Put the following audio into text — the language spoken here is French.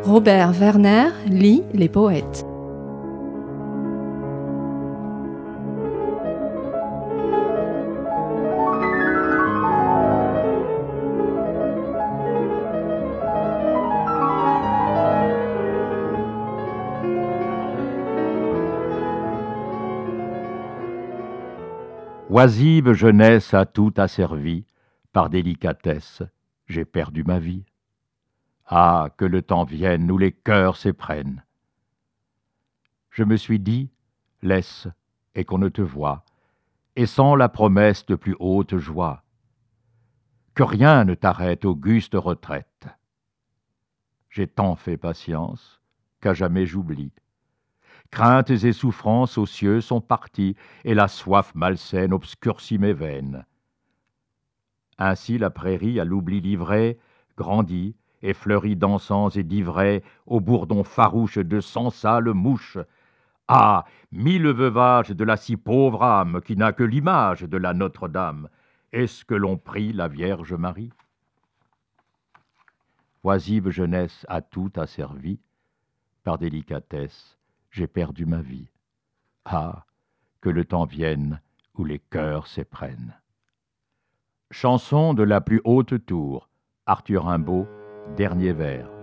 Robert Werner lit les poètes. Oisive jeunesse a tout asservi, par délicatesse, j'ai perdu ma vie. Ah, que le temps vienne où les cœurs s'éprennent. Je me suis dit, laisse, et qu'on ne te voie, et sans la promesse de plus haute joie, que rien ne t'arrête, auguste retraite. J'ai tant fait patience, qu'à jamais j'oublie. Craintes et souffrances aux cieux sont parties, et la soif malsaine obscurcit mes veines. Ainsi la prairie à l'oubli livrée grandit, et fleurit d'encens et d'ivraie au bourdon farouche de cent sales mouches. Ah, mille veuvages de la si pauvre âme qui n'a que l'image de la Notre-Dame, est-ce que l'on prie la Vierge Marie? Oisive jeunesse a tout asservi, par délicatesse, j'ai perdu ma vie. Ah, que le temps vienne où les cœurs s'éprennent. Chanson de la plus haute tour, Arthur Rimbaud, dernier vers.